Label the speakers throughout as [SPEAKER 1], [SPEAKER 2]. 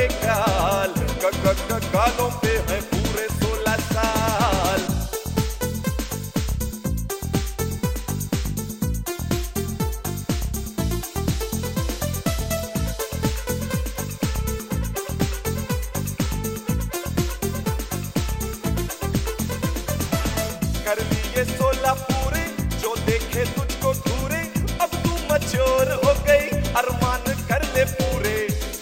[SPEAKER 1] गोरे गाल, गालों पे है पूरे 16 साल। कर लिए 16 पूरे, जो देखे तुझको घूरे, अब तू मच्योर हो गई, अरमान कर ले पूरे।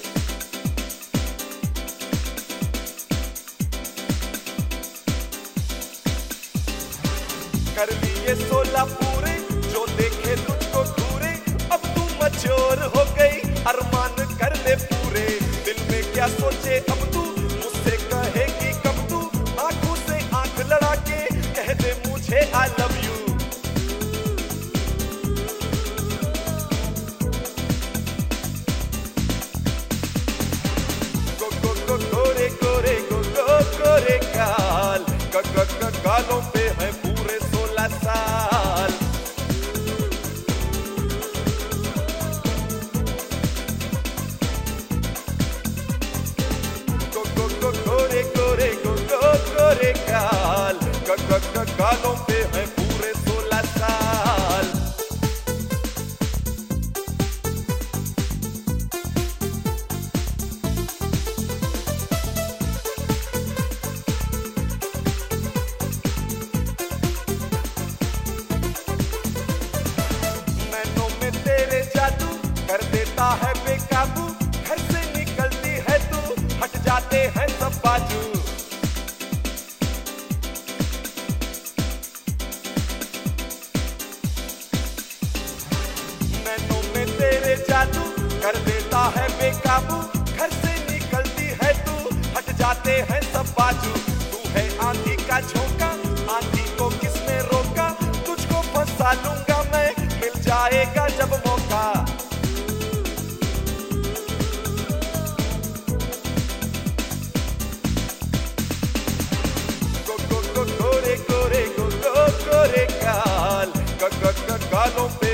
[SPEAKER 1] कर लिए 16 पूरे, जो देखे तुझको घूरे, अब तू मच्योर हो गई, अरमान कर ले पूरे। दिल में क्या सोचे अब तू, मुझसे कहेगी कब तू, आंखों से आंख लड़ा के कह दे मुझे I love you। गोरे गोरे गोरे गाल, गालों पे है पूरे 16 साल। गोरे गोरे गोरे गाल, गालों पे है पूरे 16 साल। नैनों में तेरे जादू कर देता है बेकाबू, घर से निकलती है तू, हट जाते हैं सब बाजू। नैनों में तेरे जादू कर देता है बेकाबू, घर से निकलती है तू, हट जाते हैं सब बाजू। तू है आंधी का झोंका, आंधी को किसने रोका, तुझको फंसा लूंगा मैं, मिल जाएगा जब मौका। गोरे गोरे गोरे गाल, गालों पे